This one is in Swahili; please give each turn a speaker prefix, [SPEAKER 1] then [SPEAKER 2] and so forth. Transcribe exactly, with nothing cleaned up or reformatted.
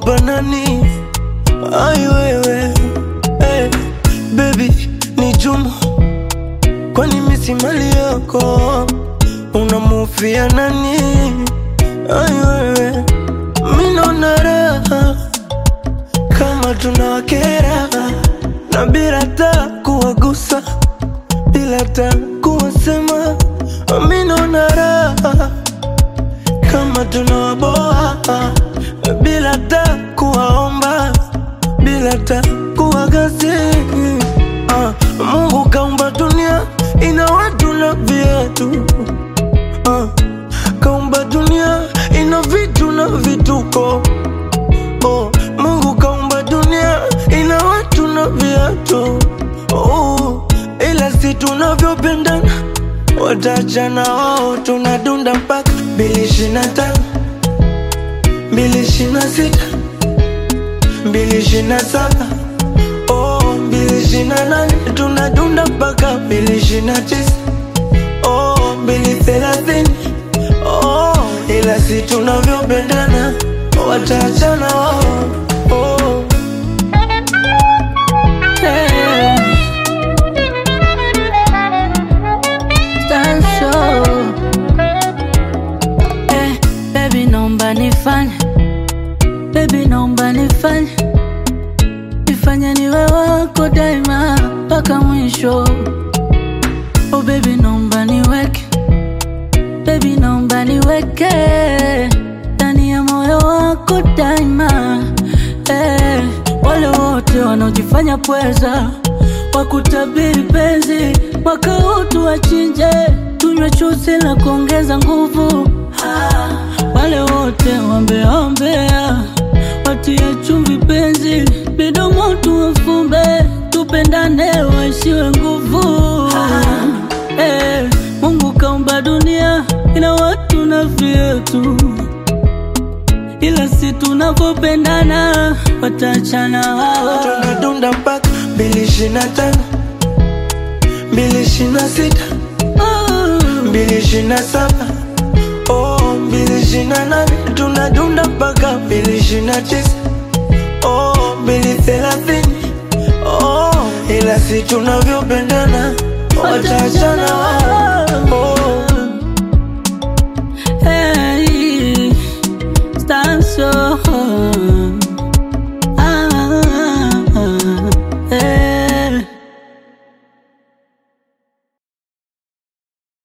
[SPEAKER 1] hapa nani? Ai wewe, hey, baby ni Juma, kwani mimi si mali yako? Unamufia nani? Ai wewe, mimi naona raha kama tunawakera, na bila hata kuwagusa, bila hata kuwasema. Mimi naona raha kama tunawaboa, bila hata kuwaomba, bila hata kuwagasi. uh, Mungu kaumba dunia ina watu na viatu, uh, kaumba dunia ina vitu na vituko. oh, Mungu kaumba dunia ina watu na viatu, oh, ila si tunavyopendana watachana wao. Tunadunda mpaka mbili ishirini na tano, mbili ishirini na sita, mbili ishirini na saba, oh, mbili ishirini na nane. Tunadunda mpaka mbili ishirini na tisa, oh, mbili thelathini, oh, ila si tunavyopendana watachana wao, oh.
[SPEAKER 2] Hey. Hey, baby naomba nifanye, baby naomba nifanye, nifanye niwe wako daima mpaka mwisho. Oh baby naomba niweke, baby naomba niweke ndani ya moyo wako daima. Hey, wale wote wanaojifanya pweza wakutabiri penzi, mwaka huu tuwachinje, tunywe chuzi la kuongeza nguvu. ah, Wale wote wambeombea watie chumvi penzi, midomo tuwafumbe, tupendane waishiwe nguvu. ah, hey, Mungu kaumba dunia ina watu na vyetu, ila si tunavyopendana watachana wao.
[SPEAKER 1] Tunadunda mpaka mbili ishirini na tano, mbili ishirini na sita, mbili ishirini na saba, oh, mbili ishirini na nane. Tunadunda mpaka mbili ishirini na tisa, oh, mbili thelathini, oh, ila si tunavyopendana watachana.